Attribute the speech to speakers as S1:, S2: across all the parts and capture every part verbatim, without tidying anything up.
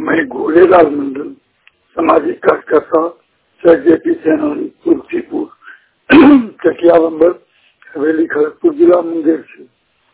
S1: मैं गोरेलाल मंडल, सामाजिक कार्यकर्ता, सर जेपी सेनानी, तुलसीपुर, चकिया नंबर, हवेली, खड़गपुर जिला, मुंगेर से।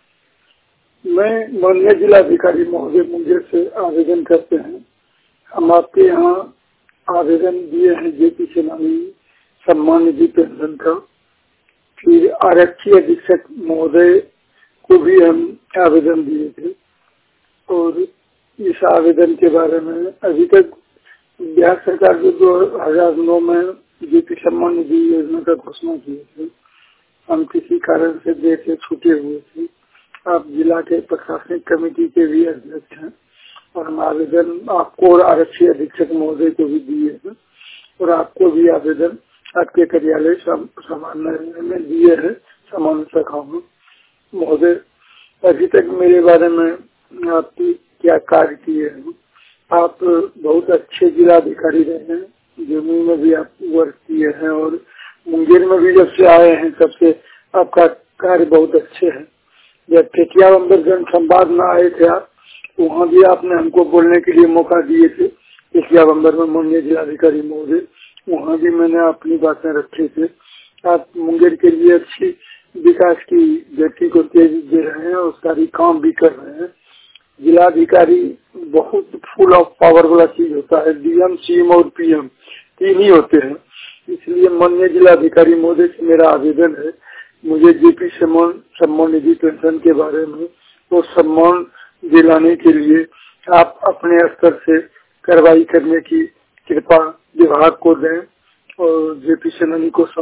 S1: मैं माननीय जिलाधिकारी महोदय मुंगेर से आवेदन करते हैं। हम आपके यहाँ आवेदन दिए हैं जेपी सेनानी सम्मान निधि पेंशन का। फिर आरक्षी अधीक्षक महोदय को भी हम आवेदन दिए थे और इस आवेदन के बारे में अभी तक बिहार सरकार जो दो हजार नौ में जेपी सम्मान निधि योजना का घोषणा किए थे, हम किसी कारण से देर से छूटे हुए थे। आप जिला के प्रशासनिक कमेटी के भी अध्यक्ष हैं और हम आवेदन आपको और आरक्षी अधीक्षक महोदय को भी दिए हैं और आपको भी आवेदन आपके कार्यालय सामान्य में दिए हैं, सामान्य शाखाओं में। महोदय, अभी तक मेरे बारे में आपकी क्या कार्य किए हैं? आप बहुत अच्छे जिलाधिकारी रहे हैं, जमुई में भी आप वर्क किए हैं और मुंगेर में भी जब से आए हैं तब से आपका कार्य बहुत अच्छे है। जब चकिया नंबर जन संवाद में आए थे आप, वहाँ भी आपने हमको बोलने के लिए मौका दिए थे। चकिया नंबर में माननीय जिलाधिकारी महोदय, वहाँ भी मैंने अपनी बातें रखी थी। आप मुंगेर के लिए अच्छी विकास की गति को तेजी दे रहे हैं और सारी काम भी कर रहे हैं। जिलाधिकारी बहुत फुल ऑफ पावर वाला चीज होता है। डीएम, सीएम और पीएम तीन ही होते हैं। इसलिए माननीय जिलाधिकारी महोदय से मेरा आवेदन है, मुझे जेपी सम्मान सम्मान निधि पेंशन के बारे में वो सम्मान दिलाने के लिए आप अपने स्तर से कार्रवाई करने की कृपा विभाग को दें और जेपी सेनानी को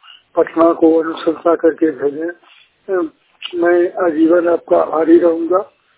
S1: पटना को अनुशंसा करके भेजें। मैं आजीवन आपका आभारी रहूंगा।